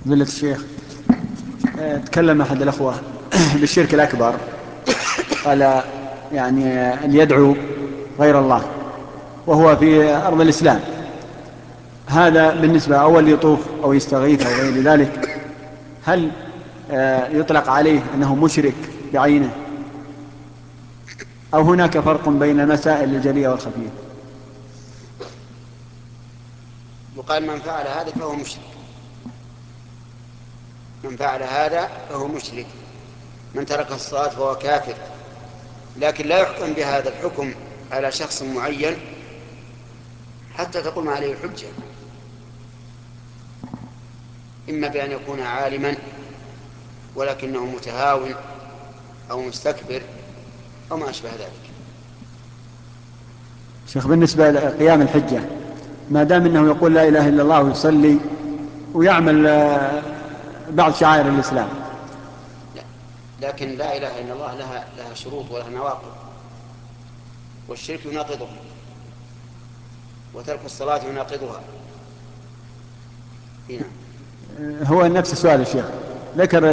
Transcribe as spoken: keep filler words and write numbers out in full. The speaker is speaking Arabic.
فضيلة الشيخ، آه، تكلم أحد الأخوة بالشرك الأكبر، قال يعني آه، أن يدعو غير الله وهو في أرض الإسلام، هذا بالنسبة أول يطوف أو يستغيث أو غير ذلك، هل آه، يطلق عليه أنه مشرك بعينه، أو هناك فرق بين المسائل الجلية والخفية؟ يقال من فعل هذا فهو مشرك، من فعل هذا فهو مشرك، من ترك الصلاة فهو كافر، لكن لا يحكم بهذا الحكم على شخص معين حتى تقوم عليه الحجة، إما بأن يكون عالما ولكنه متهاون أو مستكبر أو ما أشبه ذلك. شيخ، بالنسبة لقيام الحجة، ما دام أنه يقول لا إله إلا الله ويصلي ويعمل آه، بعض شعائر الإسلام. لا، لكن لا إله إلا الله لها, لها شروط ولها نواقض، والشرك يناقضها وترك الصلاة يناقضها. هنا هو نفس السؤال الشيخ ذكر